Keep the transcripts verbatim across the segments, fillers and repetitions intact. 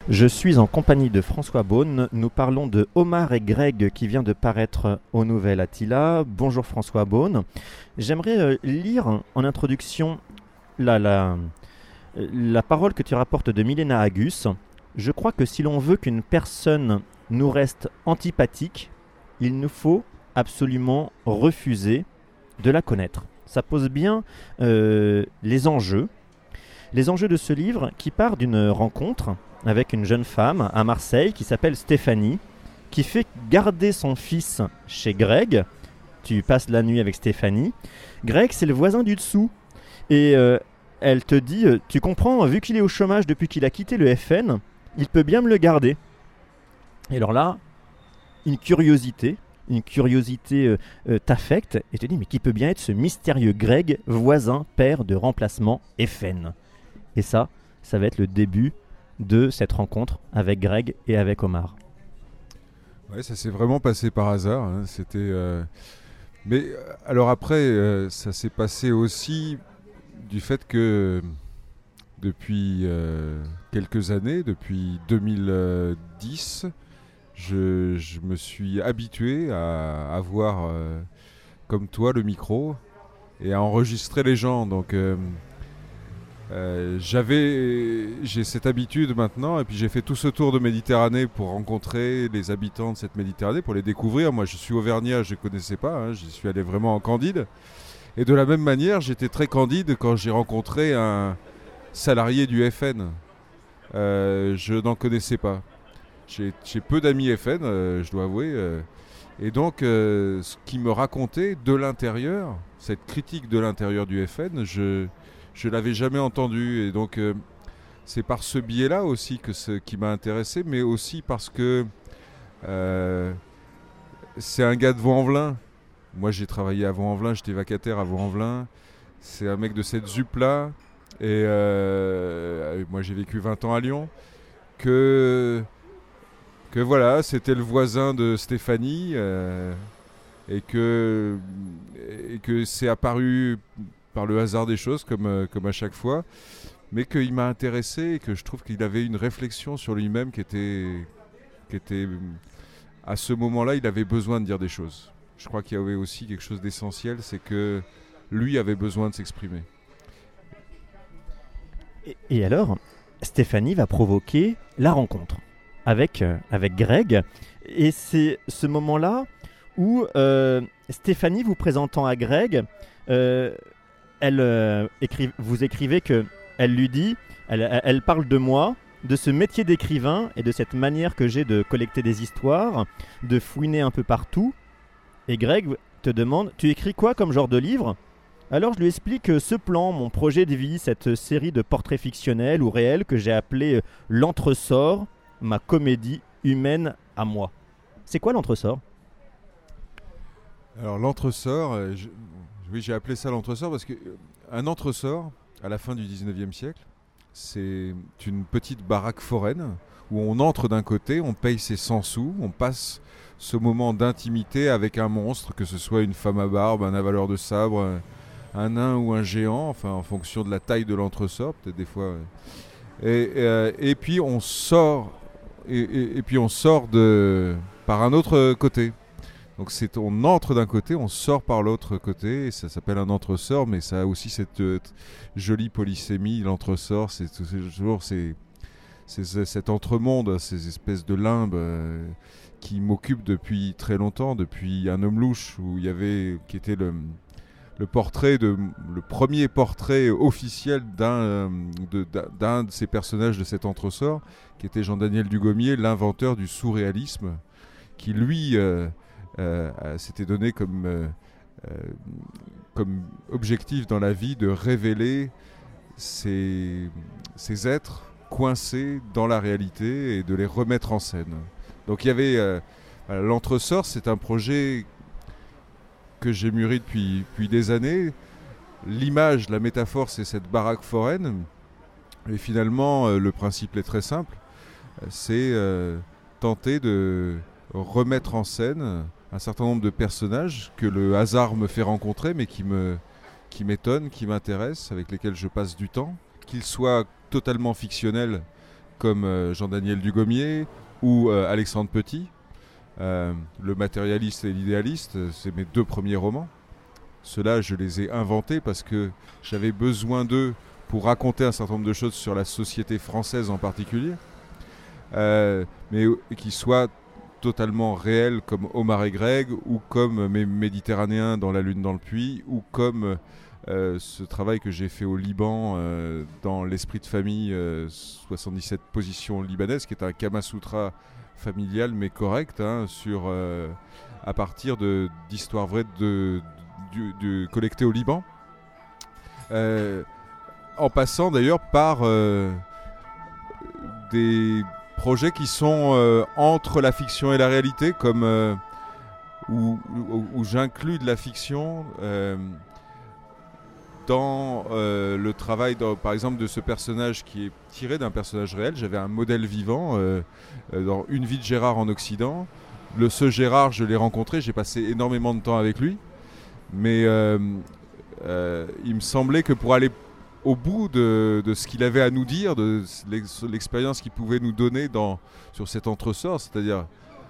Je suis en compagnie de François Beaune. Nous parlons de Omar et Greg qui vient de paraître au Nouvel Attila. Bonjour François Beaune. J'aimerais euh, lire en introduction la, la, la parole que tu rapportes de Milena Agus. Je crois que si l'on veut qu'une personne nous reste antipathique, il nous faut absolument refuser de la connaître. Ça pose bien euh, les enjeux. Les enjeux de ce livre qui part d'une rencontre avec une jeune femme à Marseille qui s'appelle Stéphanie, qui fait garder son fils chez Greg. Tu passes la nuit avec Stéphanie. Greg, c'est le voisin du dessous. Et euh, elle te dit, euh, tu comprends, vu qu'il est au chômage depuis qu'il a quitté le F N, il peut bien me le garder. Et alors là, une curiosité, une curiosité euh, euh, t'affecte et te dit, mais qui peut bien être ce mystérieux Greg, voisin, père de remplacement F N? Et ça, ça va être le début de cette rencontre avec Greg et avec Omar. Ouais, ça s'est vraiment passé par hasard. Hein. C'était, euh... mais alors après, euh, ça s'est passé aussi du fait que depuis euh, quelques années, depuis deux mille dix, je, je me suis habitué à avoir, euh, comme toi, le micro et à enregistrer les gens. Donc euh, Euh, j'avais, j'ai cette habitude maintenant, et puis j'ai fait tout ce tour de Méditerranée pour rencontrer les habitants de cette Méditerranée, pour les découvrir. Moi, je suis auvergnat, je ne connaissais pas, hein, j'y suis allé vraiment en candide. Et de la même manière, j'étais très candide quand j'ai rencontré un salarié du F N. Euh, je n'en connaissais pas. J'ai, j'ai peu d'amis F N, euh, je dois avouer. Euh, et donc, euh, ce qu'il me racontait de l'intérieur, cette critique de l'intérieur du F N, je... Je ne l'avais jamais entendu, et donc euh, c'est par ce biais-là aussi que ce qui m'a intéressé, mais aussi parce que euh, c'est un gars de Vaux-en-Velin. Moi, j'ai travaillé à Vaux-en-Velin, j'étais vacataire à Vaux-en-Velin. C'est un mec de cette ZUP-là, et euh, moi j'ai vécu vingt ans à Lyon. Que, que voilà, c'était le voisin de Stéphanie, euh, et, que, et que c'est apparu par le hasard des choses, comme, euh, comme à chaque fois, mais qu'il m'a intéressé et que je trouve qu'il avait une réflexion sur lui-même qui était, qui était... À ce moment-là, il avait besoin de dire des choses. Je crois qu'il y avait aussi quelque chose d'essentiel, c'est que lui avait besoin de s'exprimer. Et, et alors, Stéphanie va provoquer la rencontre avec, euh, avec Greg, et c'est ce moment-là où euh, Stéphanie, vous présentant à Greg, euh, Elle, euh, écrit, vous écrivez qu'elle lui dit, elle, elle parle de moi, de ce métier d'écrivain et de cette manière que j'ai de collecter des histoires, de fouiner un peu partout. Et Greg te demande, tu écris quoi comme genre de livre? Alors je lui explique ce plan, mon projet de vie, cette série de portraits fictionnels ou réels que j'ai appelé L'Entresort, ma comédie humaine à moi. C'est quoi l'entresort? Alors l'entresort, euh, je... oui, j'ai appelé ça l'entresort parce qu'un entresort, à la fin du dix-neuvième siècle, c'est une petite baraque foraine où on entre d'un côté, on paye ses cent sous, on passe ce moment d'intimité avec un monstre, que ce soit une femme à barbe, un avaleur de sabre, un nain ou un géant, enfin en fonction de la taille de l'entresort, peut-être des fois. Et, et, et puis on sort, et, et, et puis on sort de, par un autre côté. Donc c'est, on entre d'un côté, on sort par l'autre côté, et ça s'appelle un entresort, mais ça a aussi cette euh, jolie polysémie, l'entresort, c'est toujours c'est, c'est, c'est cet entremonde, ces espèces de limbes euh, qui m'occupent depuis très longtemps, depuis Un homme louche, où il y avait, qui était le, le portrait, de, le premier portrait officiel d'un de, d'un de ces personnages de cet entresort, qui était Jean-Daniel Dugommier, l'inventeur du surréalisme, qui lui... Euh, Euh, euh, s'était donné comme, euh, euh, comme objectif dans la vie de révéler ces, ces êtres coincés dans la réalité et de les remettre en scène. Donc il y avait euh, l'entresort, c'est un projet que j'ai mûri depuis, depuis des années. L'image, la métaphore, c'est cette baraque foraine, et finalement euh, le principe est très simple, c'est euh, tenter de remettre en scène un certain nombre de personnages que le hasard me fait rencontrer, mais qui, me, qui m'étonnent, qui m'intéressent, avec lesquels je passe du temps, qu'ils soient totalement fictionnels, comme euh, Jean-Daniel Dugommier ou euh, Alexandre Petit. Euh, Le matérialiste et l'idéaliste, c'est mes deux premiers romans. Ceux-là, je les ai inventés parce que j'avais besoin d'eux pour raconter un certain nombre de choses sur la société française en particulier, euh, mais qui soient totalement réels comme Omar et Greg, ou comme mes Méditerranéens dans La Lune dans le Puits, ou comme euh, ce travail que j'ai fait au Liban euh, dans l'esprit de famille euh, soixante-dix-sept positions libanaises, qui est un Kama Sutra familial mais correct, hein, sur, euh, à partir de, d'histoires vraies de, de, de, de, collectées au Liban. Euh, en passant d'ailleurs par euh, des projets qui sont euh, entre la fiction et la réalité, comme euh, où, où, où j'inclus de la fiction euh, dans euh, le travail, dans, par exemple, de ce personnage qui est tiré d'un personnage réel. J'avais un modèle vivant euh, dans Une vie de Gérard en Occident. Le ce Gérard, je l'ai rencontré, j'ai passé énormément de temps avec lui, mais euh, euh, il me semblait que pour aller au bout de, de ce qu'il avait à nous dire, de l'expérience qu'il pouvait nous donner dans, sur cet entresort, c'est-à-dire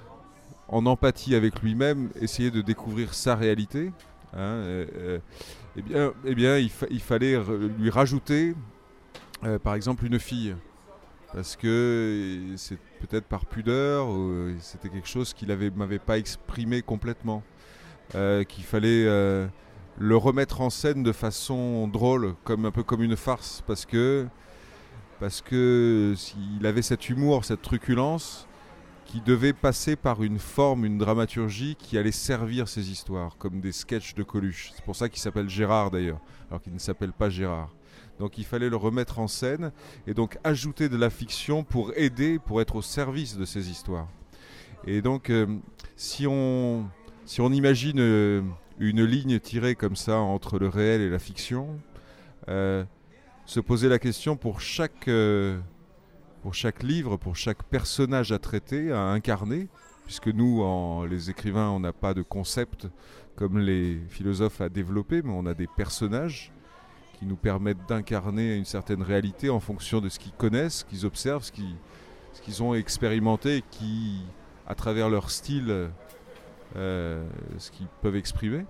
en empathie avec lui-même, essayer de découvrir sa réalité, hein, et, et, eh bien, eh bien il, fa- il fallait lui rajouter, euh, par exemple, une fille. Parce que c'est peut-être par pudeur, ou c'était quelque chose qu'il ne m'avait pas exprimé complètement, euh, qu'il fallait... Euh, le remettre en scène de façon drôle, comme, un peu comme une farce, parce que, parce que il avait cet humour, cette truculence, qui devait passer par une forme, une dramaturgie qui allait servir ces histoires, comme des sketchs de Coluche. C'est pour ça qu'il s'appelle Gérard d'ailleurs, alors qu'il ne s'appelle pas Gérard. Donc il fallait le remettre en scène, et donc ajouter de la fiction pour aider, pour être au service de ces histoires. Et donc, euh, si on, si on imagine... Euh, une ligne tirée comme ça entre le réel et la fiction, euh, se poser la question pour chaque, euh, pour chaque livre, pour chaque personnage à traiter, à incarner, puisque nous, en, les écrivains, on n'a pas de concept comme les philosophes à développer, mais on a des personnages qui nous permettent d'incarner une certaine réalité en fonction de ce qu'ils connaissent, ce qu'ils observent, ce qu'ils, ce qu'ils ont expérimenté, et qui, à travers leur style, Euh, ce qu'ils peuvent exprimer,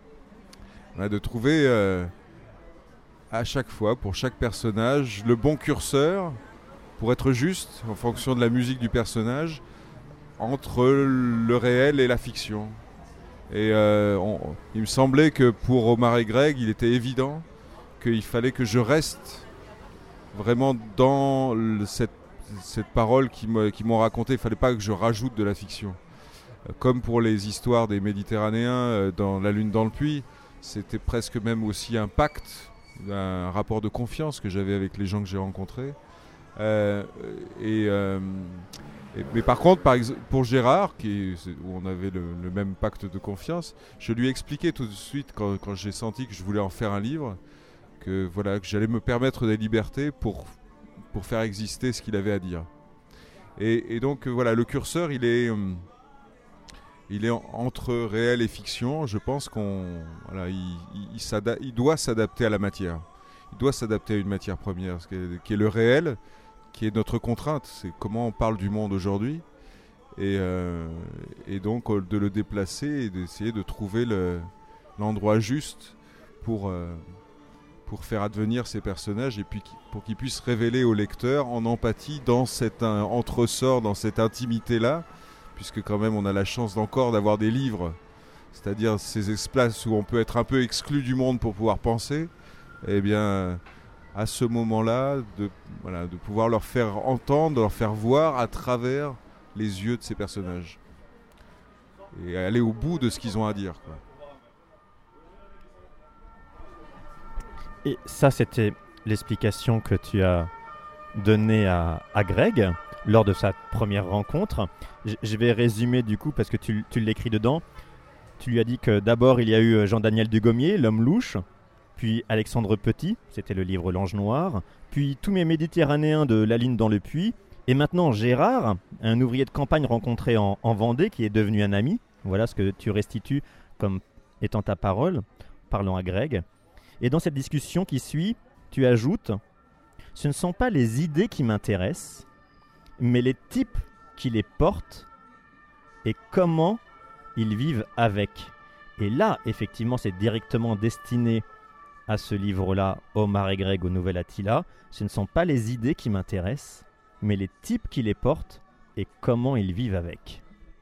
hein, de trouver euh, à chaque fois, pour chaque personnage, le bon curseur pour être juste en fonction de la musique du personnage entre le réel et la fiction. Et euh, on, il me semblait que pour Omar et Greg, il était évident qu'il fallait que je reste vraiment dans le, cette, cette parole qu'ils m'ont racontée. Il ne fallait pas que je rajoute de la fiction. Comme pour les histoires des Méditerranéens dans La Lune dans le Puits, c'était presque même aussi un pacte, un rapport de confiance que j'avais avec les gens que j'ai rencontrés. Euh, et, euh, et, mais par contre, par exemple, pour Gérard, qui, où on avait le, le même pacte de confiance, je lui ai expliqué tout de suite, quand, quand j'ai senti que je voulais en faire un livre, que, voilà, que j'allais me permettre des libertés pour, pour faire exister ce qu'il avait à dire. Et, et donc, voilà, le curseur, il est... Hum, Il est en, entre réel et fiction. Je pense qu'on, voilà, il, il, il, il doit s'adapter à la matière. Il doit s'adapter à une matière première, qui est, qui est le réel, qui est notre contrainte. C'est comment on parle du monde aujourd'hui, et, euh, et donc de le déplacer et d'essayer de trouver le, l'endroit juste pour euh, pour faire advenir ces personnages, et puis pour qu'ils puissent révéler au lecteur en empathie dans cet un, entresort, dans cette intimité-là. Puisque quand même on a la chance encore d'avoir des livres, c'est-à-dire ces espaces où on peut être un peu exclu du monde pour pouvoir penser, et eh bien à ce moment-là, de, voilà, de pouvoir leur faire entendre, de leur faire voir à travers les yeux de ces personnages. Et aller au bout de ce qu'ils ont à dire, quoi. Et ça, c'était l'explication que tu as donnée à, à Greg lors de sa première rencontre. Je vais résumer du coup parce que tu, tu l'écris dedans. Tu lui as dit que d'abord il y a eu Jean-Daniel Dugommier, L'homme louche, puis Alexandre Petit, c'était le livre L'ange noir, puis tous mes Méditerranéens de La Lune dans le Puits, et maintenant Gérard, un ouvrier de campagne rencontré en, en Vendée qui est devenu un ami. Voilà ce que tu restitues comme étant ta parole, parlant à Greg. Et dans cette discussion qui suit, tu ajoutes « Ce ne sont pas les idées qui m'intéressent, mais les types qui les portent et comment ils vivent avec. Et là, effectivement, c'est directement destiné à ce livre-là, Omar et Greg au Nouvel Attila. Ce ne sont pas les idées qui m'intéressent, mais les types qui les portent et comment ils vivent avec.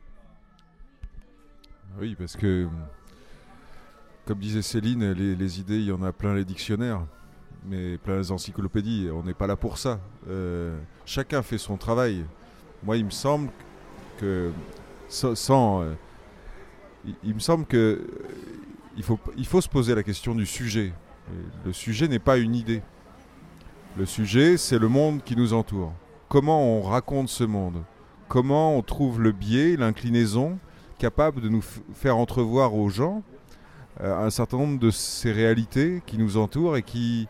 Oui, parce que, comme disait Céline, les, les idées, il y en a plein les dictionnaires, mais plein les encyclopédies. On n'est pas là pour ça. Euh, chacun fait son travail. Moi, il me semble que, sans, sans euh, il, il me semble que euh, il faut, il faut se poser la question du sujet. Et le sujet n'est pas une idée. Le sujet, c'est le monde qui nous entoure. Comment on raconte ce monde ? Comment on trouve le biais, l'inclinaison capable de nous f- faire entrevoir aux gens euh, un certain nombre de ces réalités qui nous entourent et qui,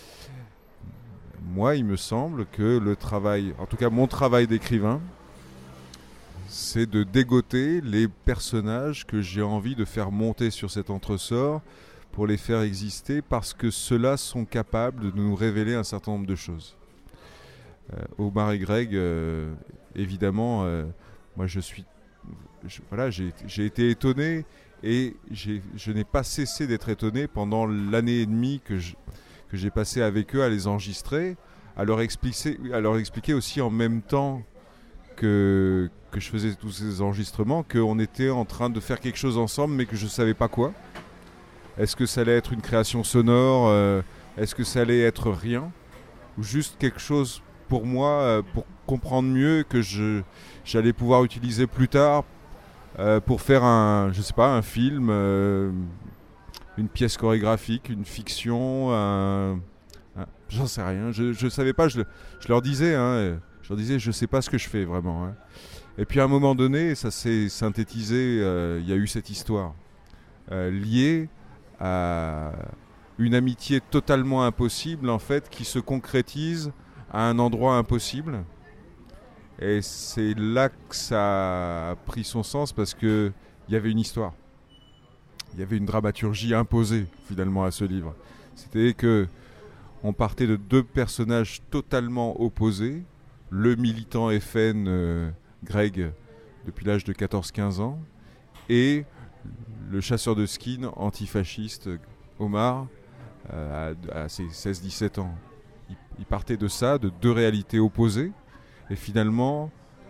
moi, il me semble que le travail, en tout cas mon travail d'écrivain, c'est de dégoter les personnages que j'ai envie de faire monter sur cet entresort pour les faire exister parce que ceux-là sont capables de nous révéler un certain nombre de choses. Euh, Omar et Greg, euh, évidemment, euh, moi je suis Je, voilà, j'ai, j'ai été étonné et j'ai, je n'ai pas cessé d'être étonné pendant l'année et demie que, je, que j'ai passé avec eux à les enregistrer, à leur expliquer, à leur expliquer aussi en même temps que, que je faisais tous ces enregistrements qu'on était en train de faire quelque chose ensemble mais que je ne savais pas quoi. Est-ce que ça allait être une création sonore euh, Est-ce que ça allait être rien ? Ou juste quelque chose pour moi, euh, pour comprendre mieux que je, j'allais pouvoir utiliser plus tard Euh, pour faire un, je sais pas, un film, euh, une pièce chorégraphique, une fiction, un, un, j'en sais rien. Je, je savais pas. Je, je leur disais, hein, je leur disais, je sais pas ce que je fais vraiment. Hein. Et puis à un moment donné, ça s'est synthétisé. Euh, il y a eu cette histoire euh, liée à une amitié totalement impossible, en fait, qui se concrétise à un endroit impossible. Et c'est là que ça a pris son sens parce qu'il y avait une histoire. Il y avait une dramaturgie imposée finalement à ce livre. C'était que on partait de deux personnages totalement opposés. Le militant F N, euh, Greg, depuis l'âge de quatorze quinze ans, et le chasseur de skin antifasciste, Omar, euh, à, à ses seize dix-sept ans. Il, il partait de ça, de deux réalités opposées. Et finalement,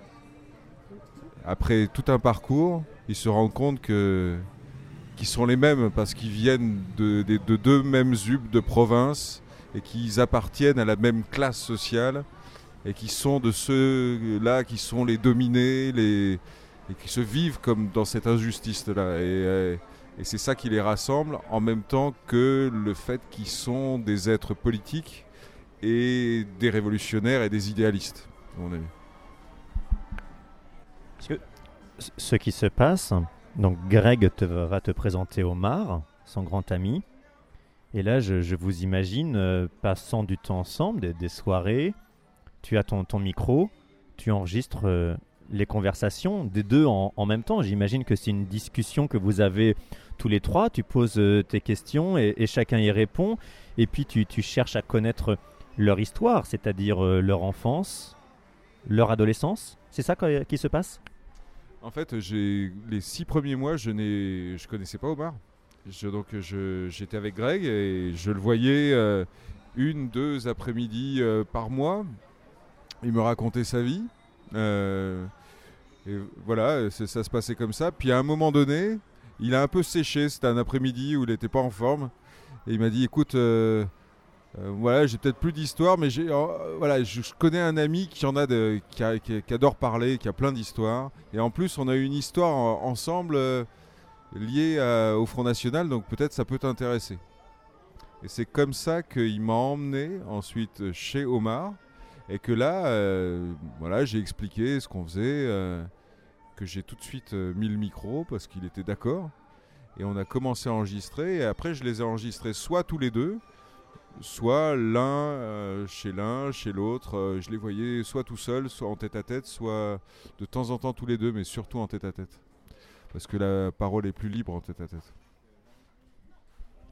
après tout un parcours, ils se rendent compte que, qu'ils sont les mêmes parce qu'ils viennent de, de, de deux mêmes hubs de province et qu'ils appartiennent à la même classe sociale et qui sont de ceux-là qui sont les dominés les, et qui se vivent comme dans cette injustice-là. Et, et c'est ça qui les rassemble en même temps que le fait qu'ils sont des êtres politiques et des révolutionnaires et des idéalistes. Mon avis. Parce que ce qui se passe, donc Greg te, va te présenter Omar, son grand ami, et là je, je vous imagine euh, passant du temps ensemble, des, des soirées, tu as ton, ton micro, tu enregistres euh, les conversations des deux en, en même temps. J'imagine que c'est une discussion que vous avez tous les trois, tu poses euh, tes questions et, et chacun y répond, et puis tu, tu cherches à connaître leur histoire, c'est-à-dire euh, leur enfance, leur adolescence. C'est ça qui se passe ? En fait, j'ai, les six premiers mois, je ne je connaissais pas Omar. Je, donc je, j'étais avec Greg et je le voyais euh, une, deux après-midi euh, par mois. Il me racontait sa vie. Euh, et voilà, ça se passait comme ça. Puis à un moment donné, il a un peu séché. C'était un après-midi où il n'était pas en forme. Et il m'a dit, écoute... Euh, Euh, voilà, j'ai peut-être plus d'histoire, mais j'ai, euh, voilà, je, je connais un ami qui en a, de, qui, a qui, qui adore parler, qui a plein d'histoires. Et en plus, on a eu une histoire en, ensemble euh, liée à, au Front National, donc peut-être ça peut t'intéresser. Et c'est comme ça qu'il m'a emmené ensuite chez Omar, et que là, euh, voilà, j'ai expliqué ce qu'on faisait, euh, que j'ai tout de suite euh, mis le micro parce qu'il était d'accord. Et on a commencé à enregistrer, et après, je les ai enregistrés soit tous les deux, soit l'un euh, chez l'un, chez l'autre. Euh, je les voyais soit tout seul, soit en tête-à-tête, soit de temps en temps tous les deux, mais surtout en tête-à-tête. Parce que la parole est plus libre en tête-à-tête.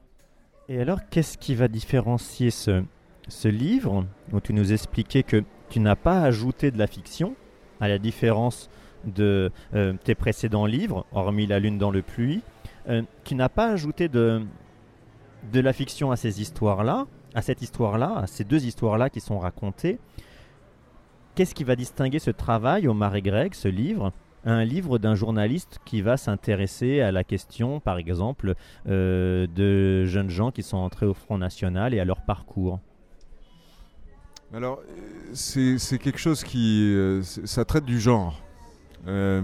Et alors, qu'est-ce qui va différencier ce, ce livre, où tu nous expliquais que tu n'as pas ajouté de la fiction, à la différence de euh, tes précédents livres, hormis La Lune dans le pluie. Euh, tu n'as pas ajouté de, de la fiction à ces histoires-là, à cette histoire-là, à ces deux histoires-là qui sont racontées. Qu'est-ce qui va distinguer ce travail, Omar et Greg, ce livre, un livre d'un journaliste qui va s'intéresser à la question, par exemple, euh, de jeunes gens qui sont entrés au Front National et à leur parcours? Alors, c'est, c'est quelque chose qui... Euh, ça traite du genre. Euh,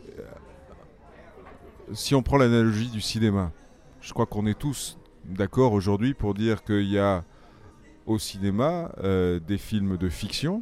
si on prend l'analogie du cinéma, je crois qu'on est tous d'accord aujourd'hui pour dire qu'il y a au cinéma euh, des films de fiction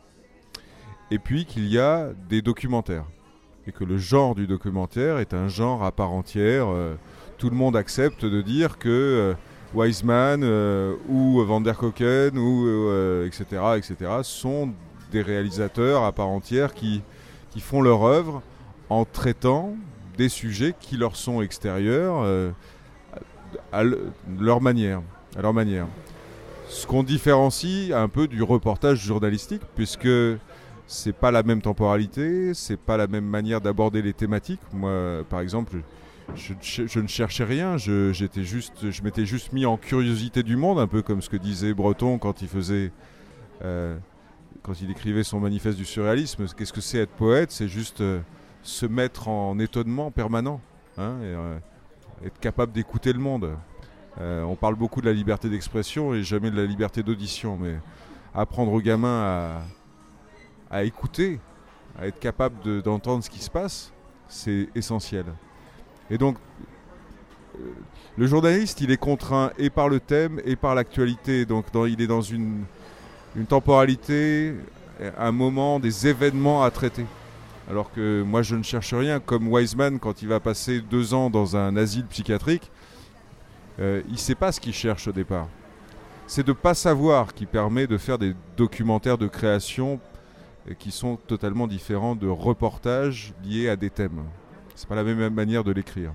et puis qu'il y a des documentaires. Et que le genre du documentaire est un genre à part entière. Euh, tout le monde accepte de dire que euh, Wiseman euh, ou Van der Koken ou euh, et cetera et cetera sont des réalisateurs à part entière qui, qui font leur œuvre en traitant des sujets qui leur sont extérieurs euh, à leur manière, à leur manière. Ce qu'on différencie un peu du reportage journalistique, puisque c'est pas la même temporalité, c'est pas la même manière d'aborder les thématiques. Moi, par exemple, je, je, je ne cherchais rien, je, j'étais juste, je m'étais juste mis en curiosité du monde, un peu comme ce que disait Breton quand il faisait, euh, quand il écrivait son manifeste du surréalisme. Qu'est-ce que c'est être poète? C'est juste euh, se mettre en étonnement permanent, hein, et, euh, être capable d'écouter le monde. Euh, on parle beaucoup de la liberté d'expression et jamais de la liberté d'audition, mais apprendre aux gamins à, à écouter, à être capable de, d'entendre ce qui se passe, c'est essentiel. Et donc, euh, le journaliste, il est contraint et par le thème et par l'actualité. Donc, dans, il est dans une, une temporalité, un moment, des événements à traiter. Alors que moi, je ne cherche rien. Comme Wiseman, quand il va passer deux ans dans un asile psychiatrique, euh, il ne sait pas ce qu'il cherche au départ. C'est de ne pas savoir qui permet de faire des documentaires de création qui sont totalement différents de reportages liés à des thèmes. C'est pas la même manière de l'écrire.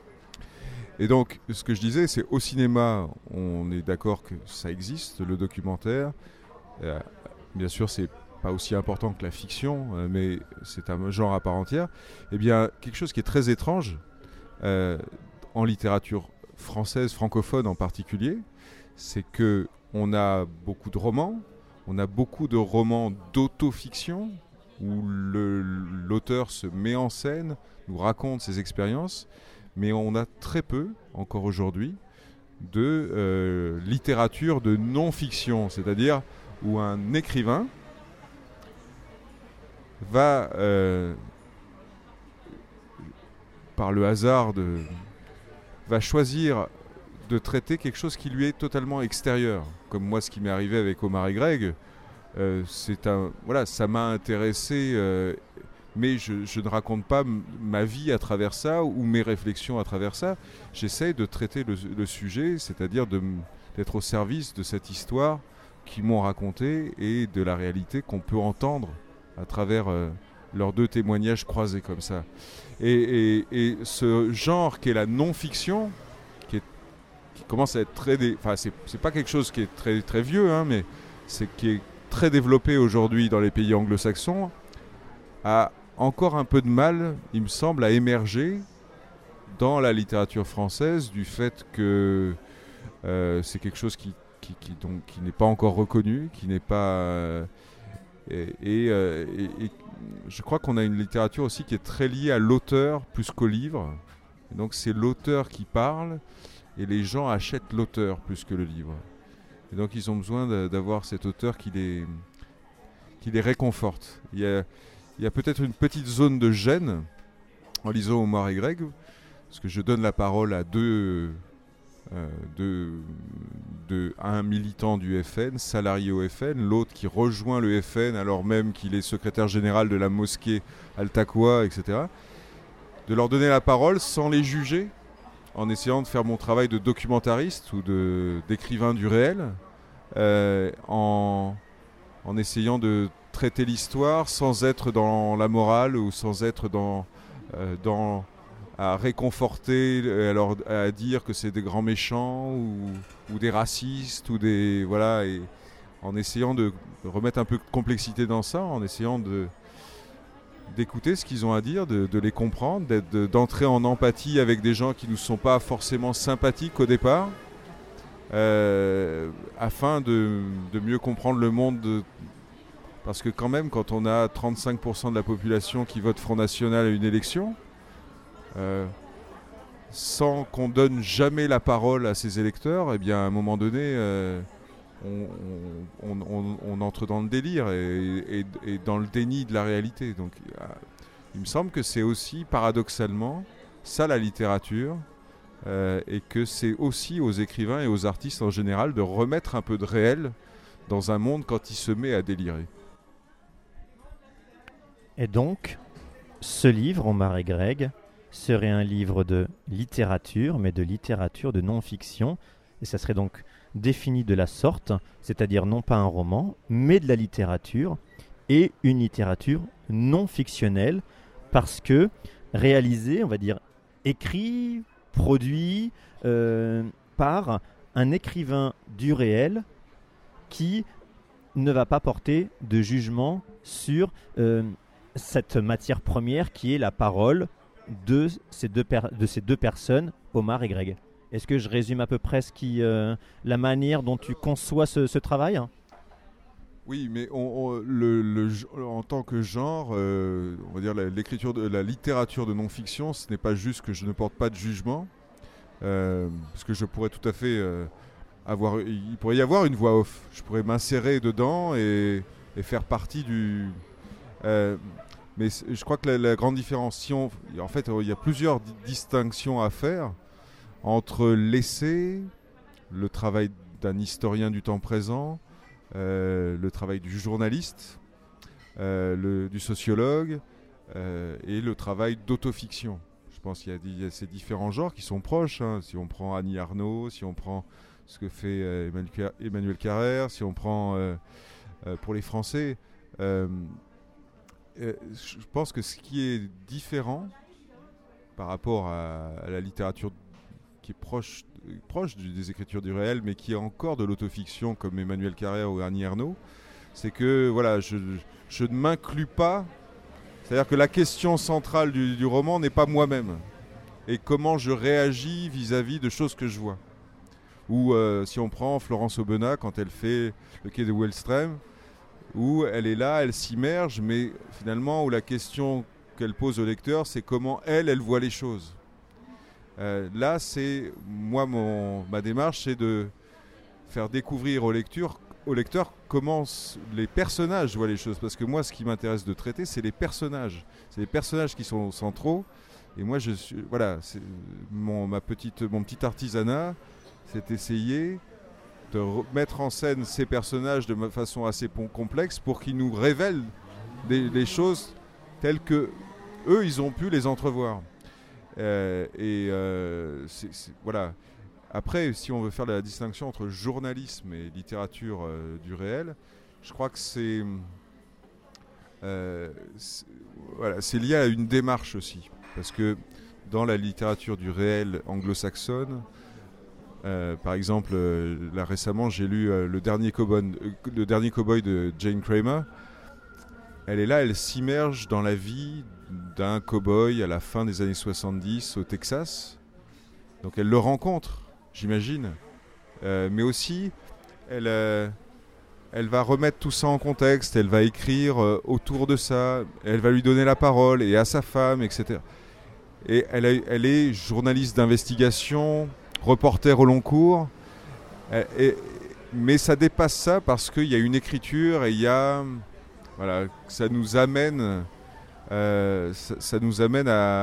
Et donc, ce que je disais, c'est au cinéma, on est d'accord que ça existe, le documentaire. Euh, bien sûr, c'est pas aussi important que la fiction, euh, mais c'est un genre à part entière. Eh bien, quelque chose qui est très étrange euh, en littérature française, francophone en particulier, c'est que on a beaucoup de romans, on a beaucoup de romans d'autofiction où le, l'auteur se met en scène, nous raconte ses expériences, mais on a très peu, encore aujourd'hui, de euh, littérature de non-fiction, c'est-à-dire où un écrivain va, euh, par le hasard, de, va choisir de traiter quelque chose qui lui est totalement extérieur. Comme moi, ce qui m'est arrivé avec Omar et Greg, euh, c'est un, voilà, ça m'a intéressé, euh, mais je, je ne raconte pas m- ma vie à travers ça ou mes réflexions à travers ça. J'essaye de traiter le, le sujet, c'est-à-dire de, d'être au service de cette histoire qu'ils m'ont racontée et de la réalité qu'on peut entendre à travers euh, leurs deux témoignages croisés comme ça. Et, et, et ce genre qu'est la non-fiction, qui, est, qui commence à être très... Dé... Enfin, c'est, c'est pas quelque chose qui est très, très vieux, hein, mais c'est qui est très développé aujourd'hui dans les pays anglo-saxons, a encore un peu de mal, il me semble, à émerger dans la littérature française du fait que euh, c'est quelque chose qui, qui, qui, donc, qui n'est pas encore reconnu, qui n'est pas... Euh, et, et, euh, et, et je crois qu'on a une littérature aussi qui est très liée à l'auteur plus qu'au livre. Et donc c'est l'auteur qui parle et les gens achètent l'auteur plus que le livre. Et donc ils ont besoin de, d'avoir cet auteur qui les, qui les réconforte. Il y a, il y a peut-être une petite zone de gêne en lisant Omar et Greg, parce que je donne la parole à deux, euh, deux, deux, un militant du F N, salarié au F N, l'autre qui rejoint le F N alors même qu'il est secrétaire général de la mosquée Al-Taqwa, et cetera. De leur donner la parole sans les juger, en essayant de faire mon travail de documentariste ou de, d'écrivain du réel, euh, en, en essayant de traiter l'histoire sans être dans la morale ou sans être dans, euh, dans à réconforter, alors à dire que c'est des grands méchants ou, ou des racistes ou des voilà. Et en essayant de remettre un peu de complexité dans ça, en essayant de, d'écouter ce qu'ils ont à dire, de, de les comprendre, de, d'entrer en empathie avec des gens qui ne nous sont pas forcément sympathiques au départ, euh, afin de, de mieux comprendre le monde. De, parce que quand même, quand on a trente-cinq pour cent de la population qui vote Front National à une élection, euh, sans qu'on donne jamais la parole à ces électeurs, eh bien, à un moment donné, euh, on, on, on, on entre dans le délire et, et, et dans le déni de la réalité. Donc, euh, il me semble que c'est aussi, paradoxalement, ça la littérature, euh, et que c'est aussi aux écrivains et aux artistes en général de remettre un peu de réel dans un monde quand il se met à délirer. Et donc, ce livre, Omar et Greg, serait un livre de littérature, mais de littérature de non-fiction. Et ça serait donc défini de la sorte, c'est-à-dire non pas un roman, mais de la littérature, et une littérature non fictionnelle, parce que réalisée, on va dire, écrit, produit euh, par un écrivain du réel qui ne va pas porter de jugement sur euh, cette matière première qui est la parole de ces deux, per- de ces deux personnes, Omar et Greg. Est-ce que je résume à peu près ce qui, euh, la manière dont tu conçois ce, ce travail ? Oui, mais on, on, le, le, en tant que genre, euh, on va dire la, l'écriture de la littérature de non-fiction, ce n'est pas juste que je ne porte pas de jugement, euh, parce que je pourrais tout à fait euh, avoir, il pourrait y avoir une voix off. Je pourrais m'insérer dedans et, et faire partie du. Euh, mais je crois que la, la grande différence, si on, en fait, il y a plusieurs di- distinctions à faire entre l'essai, le travail d'un historien du temps présent, euh, le travail du journaliste, euh, le, du sociologue euh, et le travail d'autofiction. Je pense qu'il y a, il y a ces différents genres qui sont proches. Hein. Si on prend Annie Ernaux, si on prend ce que fait euh, Emmanuel, Emmanuel Carrère, si on prend euh, euh, pour les Français, euh, euh, je pense que ce qui est différent par rapport à, à la littérature qui est proche, proche du, des écritures du réel, mais qui est encore de l'autofiction comme Emmanuel Carrère ou Annie Ernaux, c'est que voilà, je, je ne m'inclus pas. C'est-à-dire que la question centrale du, du roman n'est pas moi-même et comment je réagis vis-à-vis de choses que je vois. Ou euh, si on prend Florence Aubenas quand elle fait le quai de Wellström, où elle est là, elle s'immerge, mais finalement où la question qu'elle pose au lecteur, c'est comment elle, elle voit les choses. Euh, là, c'est moi, mon, ma démarche, c'est de faire découvrir au lecteur, au lecteur comment les personnages voient les choses. Parce que moi, ce qui m'intéresse de traiter, c'est les personnages. C'est les personnages qui sont centraux. Et moi, je suis, voilà, c'est mon, ma petite, mon petit artisanat, c'est essayer de mettre en scène ces personnages de façon assez complexe pour qu'ils nous révèlent des, des choses telles que eux, ils ont pu les entrevoir. Euh, et euh, c'est, c'est, voilà. Après, si on veut faire la distinction entre journalisme et littérature euh, du réel, je crois que c'est, euh, c'est, voilà, c'est lié à une démarche aussi. Parce que dans la littérature du réel anglo-saxonne, euh, par exemple, euh, là récemment, j'ai lu euh, le, dernier cowboy, euh, le dernier cowboy de Jane Kramer. Elle est là, elle s'immerge dans la vie d'un cow-boy à la fin des années soixante-dix au Texas. Donc elle le rencontre, j'imagine. Euh, mais aussi, elle, euh, elle va remettre tout ça en contexte, elle va écrire euh, autour de ça, elle va lui donner la parole et à sa femme, et cetera. Et elle, a, elle est journaliste d'investigation, reporter au long cours. Et, et, mais ça dépasse ça parce qu'il y a une écriture et il y a... Voilà, ça nous amène... Euh, ça, ça nous amène à,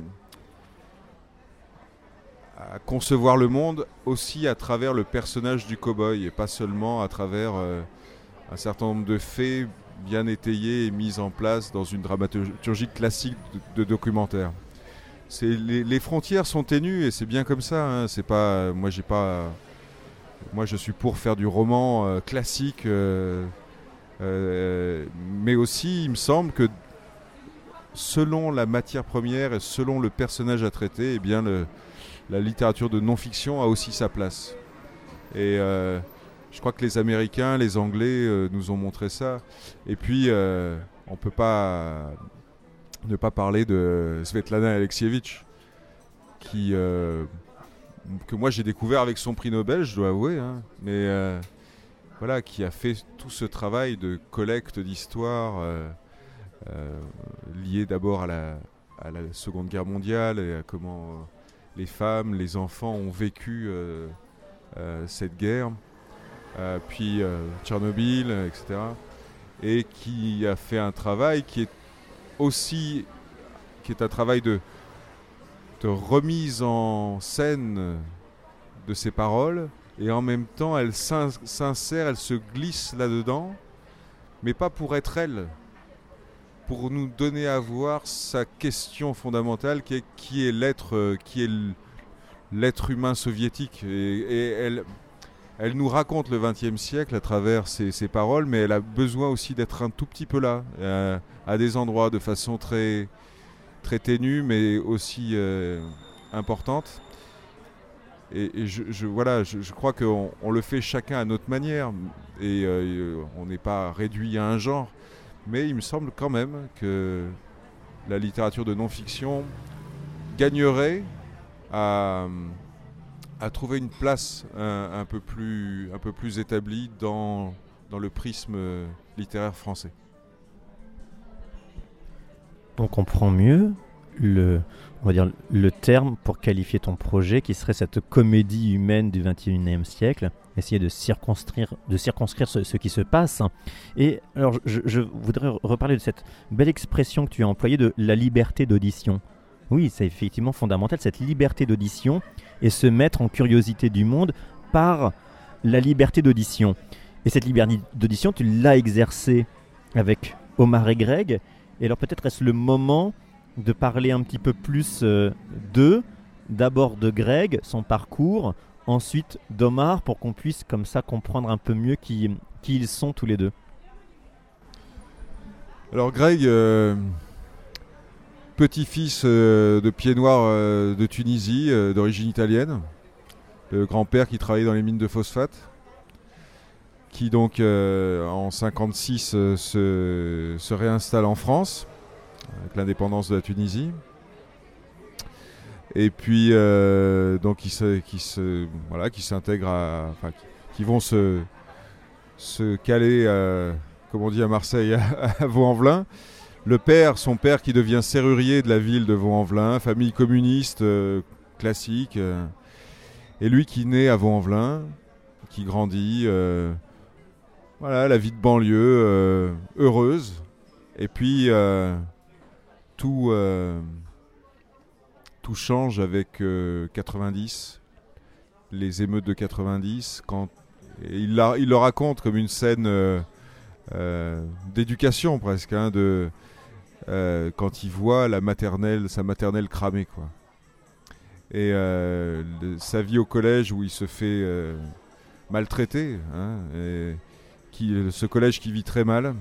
à concevoir le monde aussi à travers le personnage du cow-boy et pas seulement à travers euh, un certain nombre de faits bien étayés et mis en place dans une dramaturgie classique de, de documentaire. C'est, les, les frontières sont ténues et c'est bien comme ça. Hein, c'est pas, moi, j'ai pas, moi, je suis pour faire du roman euh, classique, euh, euh, mais aussi, il me semble que selon la matière première et selon le personnage à traiter, eh bien le, la littérature de non-fiction a aussi sa place. Et euh, je crois que les Américains, les Anglais euh, nous ont montré ça. Et puis, euh, on ne peut pas ne pas parler de Svetlana Alexievitch, qui, euh, que moi j'ai découvert avec son prix Nobel, je dois avouer, hein, mais euh, voilà, qui a fait tout ce travail de collecte d'histoire euh, euh, lié d'abord à la, à la Seconde Guerre mondiale et à comment euh, les femmes, les enfants ont vécu euh, euh, cette guerre, euh, puis euh, Tchernobyl, et cetera. Et qui a fait un travail qui est aussi qui est un travail de, de remise en scène de ses paroles, et en même temps elle s'insère, elle se glisse là-dedans, mais pas pour être elle, pour nous donner à voir sa question fondamentale qui est qui est l'être, qui est l'être humain soviétique. Et, et elle, elle nous raconte le vingtième siècle à travers ses, ses paroles, mais elle a besoin aussi d'être un tout petit peu là, euh, à des endroits de façon très, très ténue, mais aussi euh, importante. Et, et je, je, voilà, je, je crois qu'on on le fait chacun à notre manière, et euh, on n'est pas réduit à un genre. Mais il me semble quand même que la littérature de non-fiction gagnerait à, à trouver une place un, un, peu plus, un peu plus établie dans, dans le prisme littéraire français. On comprend mieux le, on va dire, le terme pour qualifier ton projet, qui serait cette comédie humaine du vingt et unième siècle, essayer de circonscrire, de circonscrire ce, ce qui se passe. Et alors, je, je voudrais reparler de cette belle expression que tu as employée de la liberté d'audition. Oui, c'est effectivement fondamental, cette liberté d'audition, et se mettre en curiosité du monde par la liberté d'audition. Et cette liberté d'audition, tu l'as exercée avec Omar et Greg. Et alors peut-être est-ce le moment de parler un petit peu plus euh, d'eux, d'abord de Greg, son parcours, ensuite d'Omar, pour qu'on puisse comme ça comprendre un peu mieux qui, qui ils sont tous les deux. Alors Greg, euh, petit-fils euh, de pieds noirs euh, de Tunisie, euh, d'origine italienne, le grand-père qui travaillait dans les mines de phosphate, qui donc euh, en cinquante-six euh, se, se réinstalle en France, avec l'indépendance de la Tunisie. Et puis euh, donc qui se, qui se, voilà, qui s'intègrent à, enfin, qui, qui vont se, se caler, à, comme on dit à Marseille, à, à Vaux-en-Velin. Le père, son père qui devient serrurier de la ville de Vaux-en-Velin, famille communiste euh, classique, euh, et lui qui naît à Vaux-en-Velin, qui grandit, euh, voilà, la vie de banlieue euh, heureuse, et puis euh, tout. Euh, Tout change avec euh, quatre-vingt-dix, les émeutes de quatre-vingt-dix. Quand, et il, la, il le raconte comme une scène euh, euh, d'éducation presque, hein, de, euh, quand il voit la maternelle, sa maternelle cramée, quoi. Et euh, le, sa vie au collège où il se fait euh, maltraiter, hein, et qui, ce collège qui vit très mal.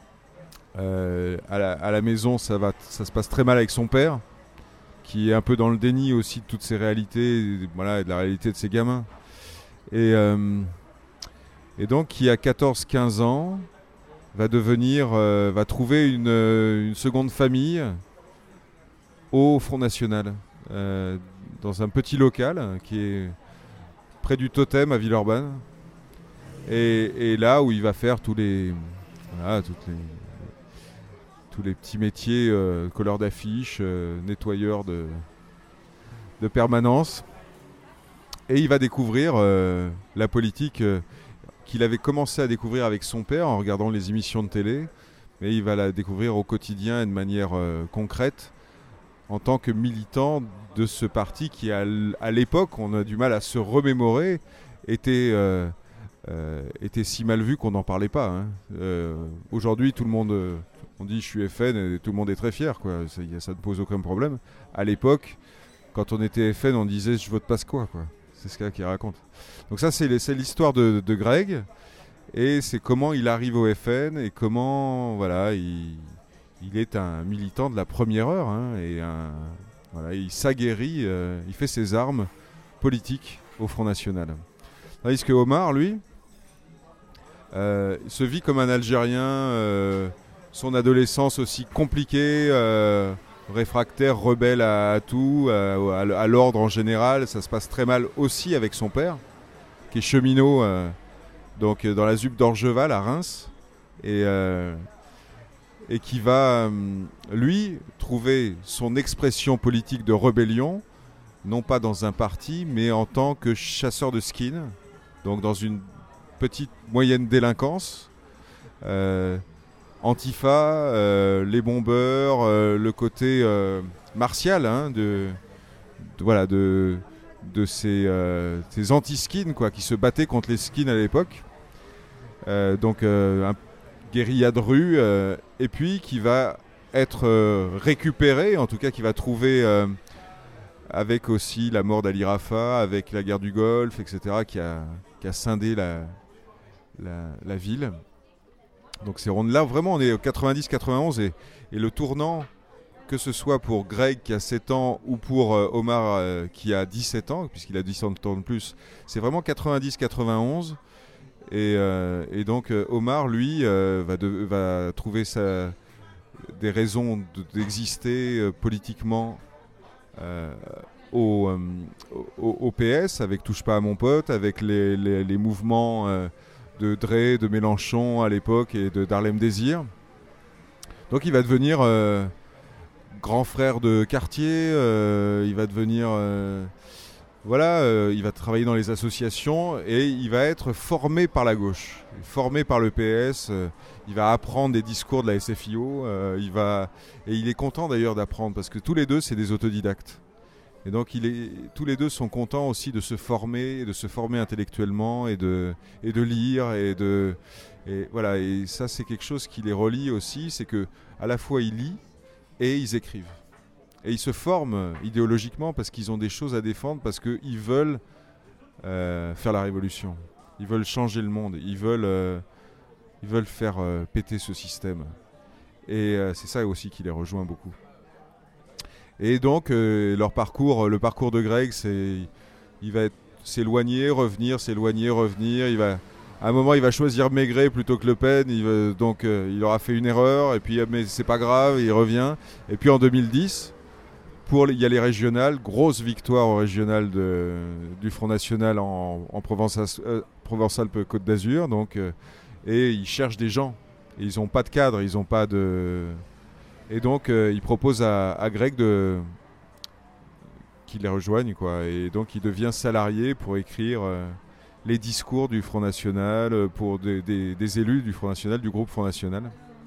Euh, à, la, à la maison, ça, va, ça se passe très mal avec son père, qui est un peu dans le déni aussi de toutes ces réalités, voilà, et de la réalité de ses gamins. Et, euh, et donc, qui à quatorze quinze ans, va devenir, euh, va trouver une, une seconde famille au Front National, euh, dans un petit local qui est près du Totem à Villeurbanne. Et, et là où il va faire tous les, voilà, toutes les tous les petits métiers, euh, colleur d'affiches, euh, nettoyeur de, de permanence. Et il va découvrir euh, la politique euh, qu'il avait commencé à découvrir avec son père en regardant les émissions de télé, mais il va la découvrir au quotidien et de manière euh, concrète en tant que militant de ce parti qui, à, l- à l'époque, on a du mal à se remémorer, était, euh, euh, était si mal vu qu'on n'en parlait pas, hein. Euh, aujourd'hui, tout le monde... Euh, on dit je suis F N et tout le monde est très fier, quoi. Ça, ça ne pose aucun problème. À l'époque, quand on était F N, on disait je vote pas quoi, quoi. C'est ce qu'il qui raconte. Donc ça, c'est, c'est l'histoire de, de Greg, et c'est comment il arrive au F N et comment, voilà, il, il est un militant de la première heure, hein, et un, voilà, il s'aguerrit, euh, il fait ses armes politiques au Front National. Tandis que Omar, lui, Euh, il se vit comme un Algérien, euh, son adolescence aussi compliquée, euh, réfractaire, rebelle à, à tout, à, à, à l'ordre en général. Ça se passe très mal aussi avec son père, qui est cheminot euh, donc, dans la ZUP d'Orgeval à Reims. Et, euh, et qui va, euh, lui, trouver son expression politique de rébellion, non pas dans un parti, mais en tant que chasseur de skin, donc dans une petite moyenne délinquance, euh, Antifa, euh, les bombeurs, euh, le côté euh, martial hein, de, de, voilà, de, de ces, euh, ces anti-skins quoi, qui se battaient contre les skins à l'époque. Euh, donc euh, un guérilla de rue, euh, et puis qui va être euh, récupéré, en tout cas qui va trouver, euh, avec aussi la mort d'Ali Rafah, avec la guerre du Golfe, et cetera, qui a, qui a scindé la, la, la ville. Donc c'est là vraiment on est au quatre-vingt-dix quatre-vingt-onze et, et le tournant, que ce soit pour Greg qui a sept ans ou pour euh, Omar euh, qui a dix-sept ans, puisqu'il a dix ans de plus, c'est vraiment quatre-vingt-dix quatre-vingt-onze. Et, euh, et donc euh, Omar, lui, euh, va, de, va trouver sa, des raisons de, d'exister euh, politiquement euh, au, euh, au, au P S, avec Touche pas à mon pote, avec les, les, les mouvements euh, de Dre, de Mélenchon à l'époque et de d'Harlem Désir. Donc il va devenir euh, grand frère de quartier, euh, il va devenir... Euh, Voilà, euh, il va travailler dans les associations et il va être formé par la gauche, formé par le P S. Euh, il va apprendre des discours de la S F I O. Euh, il va et il est content d'ailleurs d'apprendre parce que tous les deux c'est des autodidactes. Et donc il est, tous les deux sont contents aussi de se former, de se former intellectuellement et de et de lire et de et voilà et ça c'est quelque chose qui les relie aussi, c'est que à la fois ils lisent et ils écrivent. Et ils se forment idéologiquement parce qu'ils ont des choses à défendre, parce qu'ils veulent euh, faire la révolution. Ils veulent changer le monde. Ils veulent, euh, ils veulent faire euh, péter ce système. Et euh, c'est ça aussi qui les rejoint beaucoup. Et donc, euh, leur parcours, le parcours de Greg, c'est, il va être, s'éloigner, revenir, s'éloigner, revenir. Il va, à un moment, il va choisir Maigret plutôt que Le Pen. Il va, donc, euh, il aura fait une erreur. Et puis, mais c'est pas grave, il revient. Et puis, en deux mille dix... Pour, il y a les régionales, grosse victoire au régional de, du Front National en, en Provence, euh, Provence-Alpes-Côte d'Azur. Donc, euh, et ils cherchent des gens. Et ils n'ont pas de cadre, ils n'ont pas de... Et donc, euh, ils proposent à, à Greg de, qu'il les rejoigne, quoi. Et donc, il devient salarié pour écrire euh, les discours du Front National, pour des, des, des élus du Front National, du groupe Front National.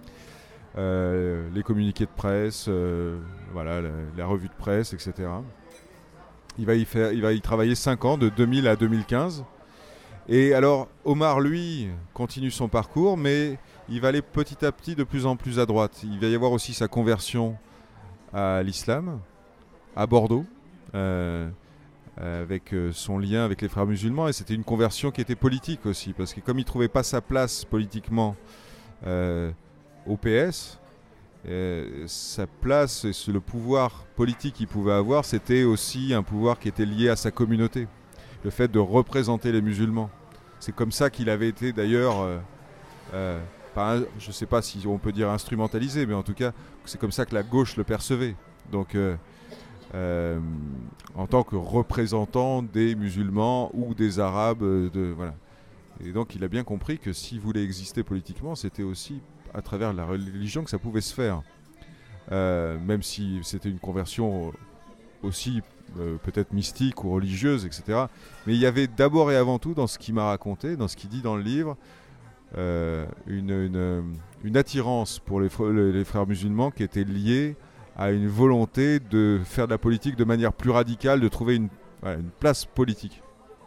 Euh, les communiqués de presse, euh, voilà, la, la revue de presse, et cetera. Il va y faire, il va y travailler cinq ans, de deux mille à deux mille quinze. Et alors, Omar, lui, continue son parcours, mais il va aller petit à petit de plus en plus à droite. Il va y avoir aussi sa conversion à l'islam, à Bordeaux, euh, avec son lien avec les frères musulmans. Et c'était une conversion qui était politique aussi, parce que comme il ne trouvait pas sa place politiquement euh, au P S, euh, sa place et le pouvoir politique qu'il pouvait avoir, c'était aussi un pouvoir qui était lié à sa communauté, le fait de représenter les musulmans. C'est comme ça qu'il avait été d'ailleurs, euh, euh, pas, je ne sais pas si on peut dire instrumentalisé, mais en tout cas c'est comme ça que la gauche le percevait. Donc euh, euh, en tant que représentant des musulmans ou des arabes, de, voilà. Et donc il a bien compris que s'il voulait exister politiquement, c'était aussi à travers la religion que ça pouvait se faire. Euh, même si c'était une conversion aussi euh, peut-être mystique ou religieuse, et cetera. Mais il y avait d'abord et avant tout, dans ce qu'il m'a raconté, dans ce qu'il dit dans le livre, euh, une, une, une attirance pour les, les frères musulmans qui était liée à une volonté de faire de la politique de manière plus radicale, de trouver une, voilà, une place politique.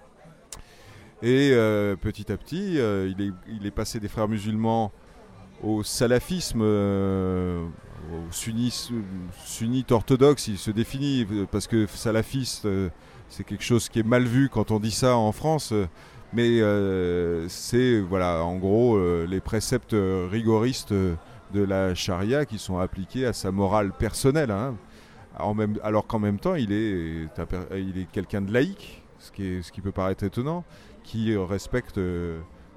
Et euh, petit à petit, euh, il, est, il est passé des frères musulmans au salafisme, euh, au sunnis, sunnite orthodoxe. Il se définit parce que salafiste, euh, c'est quelque chose qui est mal vu quand on dit ça en France, euh, mais euh, c'est voilà, en gros euh, les préceptes rigoristes de la charia qui sont appliqués à sa morale personnelle, hein. Alors, même, alors qu'en même temps il est, il est quelqu'un de laïque, ce qui, est, ce qui peut paraître étonnant, qui respecte euh,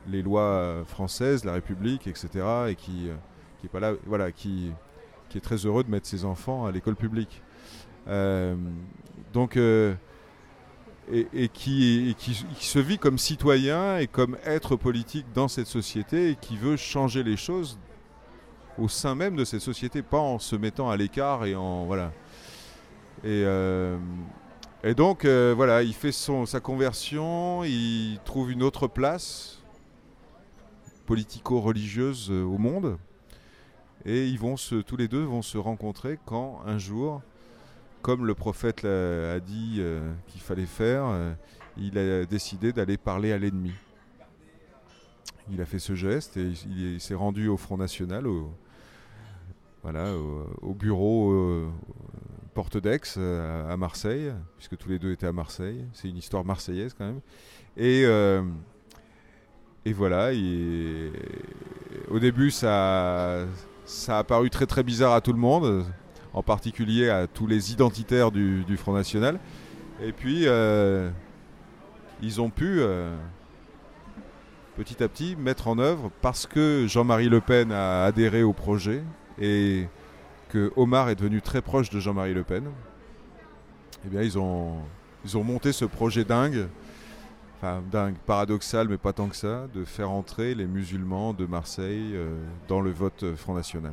les lois françaises, la République, et cetera, et qui, euh, qui est pas là, voilà, qui, qui est très heureux de mettre ses enfants à l'école publique. Euh, donc, euh, et, et, qui, et qui, qui se vit comme citoyen et comme être politique dans cette société et qui veut changer les choses au sein même de cette société, pas en se mettant à l'écart et en voilà. Et, euh, et donc euh, voilà, il fait son, sa conversion, il trouve une autre place politico-religieuse euh, au monde, et ils vont se, tous les deux vont se rencontrer quand un jour, comme le prophète l'a, a dit euh, qu'il fallait faire, euh, il a décidé d'aller parler à l'ennemi. Il a fait ce geste et il, il s'est rendu au Front National, au, voilà, au, au bureau euh, Porte d'Aix euh, à Marseille, puisque tous les deux étaient à Marseille. C'est une histoire marseillaise quand même. Et, euh, et voilà, et, au début ça, ça a paru très très bizarre à tout le monde, en particulier à tous les identitaires du, du Front National. Et puis euh, ils ont pu euh, petit à petit mettre en œuvre, parce que Jean-Marie Le Pen a adhéré au projet et que Omar est devenu très proche de Jean-Marie Le Pen, eh bien ils ont, ils ont monté ce projet dingue, enfin dingue, paradoxal mais pas tant que ça, de faire entrer les musulmans de Marseille euh, dans le vote Front National.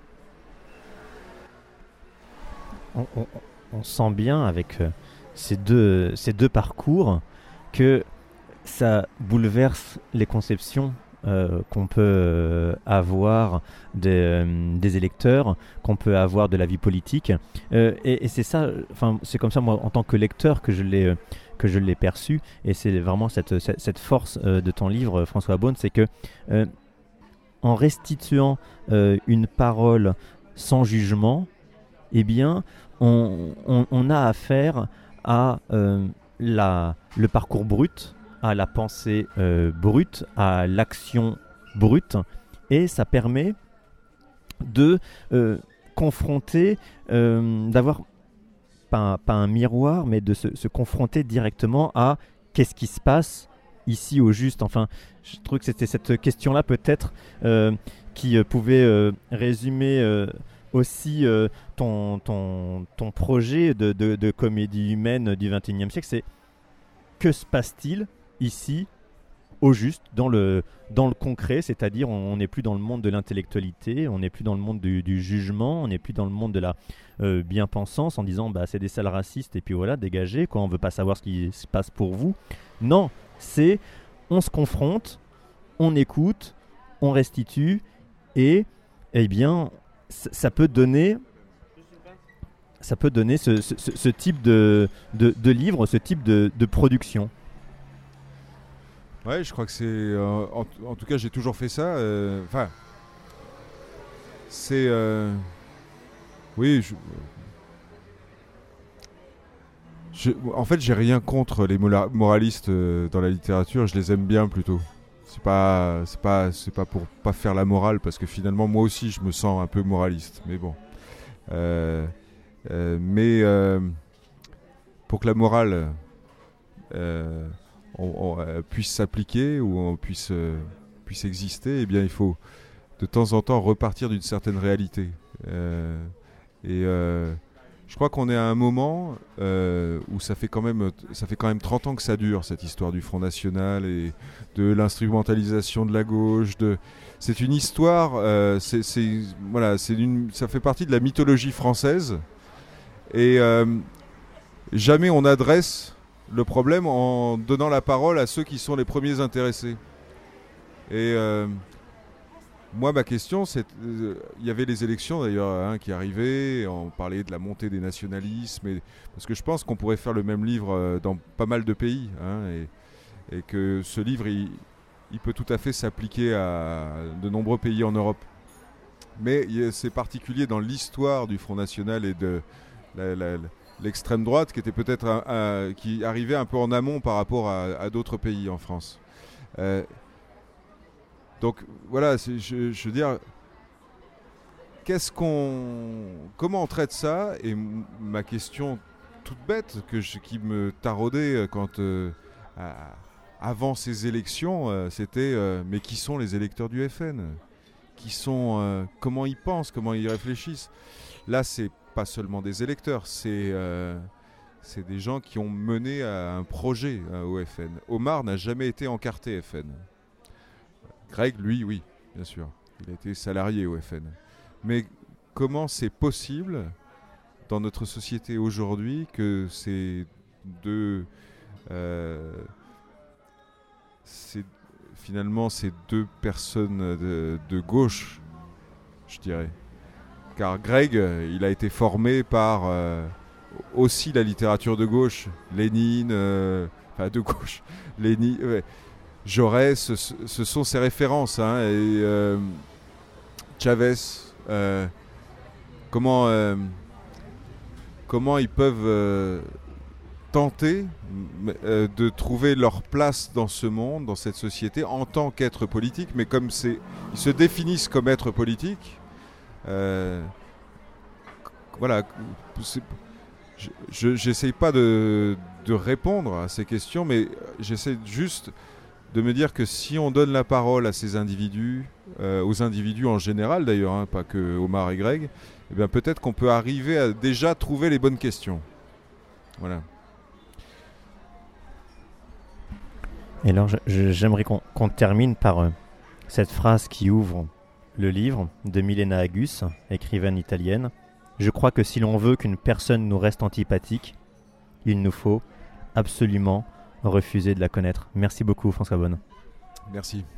On, on, on sent bien avec euh, ces, deux, ces deux parcours que ça bouleverse les conceptions euh, qu'on peut euh, avoir des, euh, des électeurs, qu'on peut avoir de la vie politique. Euh, et, et c'est ça, enfin, c'est comme ça, moi, en tant que lecteur, que je l'ai, euh, que je l'ai perçu. Et c'est vraiment cette, cette, cette force euh, de ton livre, François Beaune, c'est que euh, en restituant euh, une parole sans jugement, eh bien, on, on, on a affaire à euh, la, le parcours brut, à la pensée euh, brute, à l'action brute, et ça permet de euh, confronter, euh, d'avoir pas, pas un miroir, mais de se, se confronter directement à qu'est-ce qui se passe ici au juste. Enfin, je trouve que c'était cette question-là peut-être euh, qui euh, pouvait euh, résumer euh, aussi euh, ton, ton, ton projet de, de, de comédie humaine du vingt et unième siècle. C'est que se passe-t-il ici, au juste, dans le, dans le concret, c'est-à-dire on n'est plus dans le monde de l'intellectualité, on n'est plus dans le monde du, du jugement, on n'est plus dans le monde de la euh, bien-pensance en disant bah, c'est des sales racistes et puis voilà, dégagez, quoi, on ne veut pas savoir ce qui se passe pour vous. Non, c'est on se confronte, on écoute, on restitue et eh bien, c- ça peut donner... ça peut donner ce, ce, ce type de, de, de livre, ce type de, de production. Ouais, je crois que c'est... Euh, en, en tout cas, j'ai toujours fait ça. Enfin, euh, c'est... Euh, oui, je, je, en fait, j'ai rien contre les mola- moralistes euh, dans la littérature. Je les aime bien plutôt. C'est pas, c'est pas, c'est pas pour pas faire la morale, parce que finalement, moi aussi, je me sens un peu moraliste. Mais bon... Euh, Euh, mais euh, pour que la morale euh, on, on, euh, puisse s'appliquer ou on puisse, euh, puisse exister, eh bien, il faut de temps en temps repartir d'une certaine réalité. Euh, et euh, je crois qu'on est à un moment euh, où ça fait, quand même, ça fait quand même trente ans que ça dure, cette histoire du Front National et de l'instrumentalisation de la gauche. De... C'est une histoire, euh, c'est, c'est, voilà, c'est une, ça fait partie de la mythologie française. Et euh, jamais on adresse le problème en donnant la parole à ceux qui sont les premiers intéressés. Et euh, moi, ma question, c'est... Il euh, y avait les élections d'ailleurs hein, qui arrivaient, on parlait de la montée des nationalismes, et, parce que je pense qu'on pourrait faire le même livre euh, dans pas mal de pays, hein, et, et que ce livre, il, il peut tout à fait s'appliquer à de nombreux pays en Europe. Mais c'est particulier dans l'histoire du Front National et de... La, la, l'extrême droite qui était peut-être un, un, qui arrivait un peu en amont par rapport à, à d'autres pays en France. Euh, donc voilà, c'est, je, je veux dire, qu'est-ce qu'on, comment on traite ça? Et m- ma question toute bête que je, qui me taraudait quand euh, à, avant ces élections, euh, c'était euh, mais qui sont les électeurs du F N ? Qui sont, euh, comment ils pensent, comment ils réfléchissent ? Là, c'est pas seulement des électeurs, c'est euh, c'est des gens qui ont mené à un projet euh, au F N. Omar n'a jamais été encarté F N. Greg, lui, oui, bien sûr. Il a été salarié au F N. Mais comment c'est possible dans notre société aujourd'hui que ces deux, euh, ces, finalement, ces deux personnes de, de gauche, je dirais. Car Greg, il a été formé par euh, aussi la littérature de gauche, Lénine, euh, enfin de gauche, Lénine, ouais. Jaurès, ce, ce sont ses références, hein, et euh, Chavez, euh, comment, euh, comment ils peuvent euh, tenter euh, de trouver leur place dans ce monde, dans cette société, en tant qu'être politique, mais comme c'est, ils se définissent comme être politique, euh, voilà, c'est, je j'essaye pas de, de répondre à ces questions, mais j'essaie juste de me dire que si on donne la parole à ces individus, euh, aux individus en général d'ailleurs, hein, pas que Omar et Greg, eh bien peut-être qu'on peut arriver à déjà trouver les bonnes questions. Voilà. Et alors, je, je, j'aimerais qu'on, qu'on termine par euh, cette phrase qui ouvre le livre de Milena Agus, écrivaine italienne. Je crois que si l'on veut qu'une personne nous reste antipathique, il nous faut absolument refuser de la connaître. Merci beaucoup, François Bonne. Merci.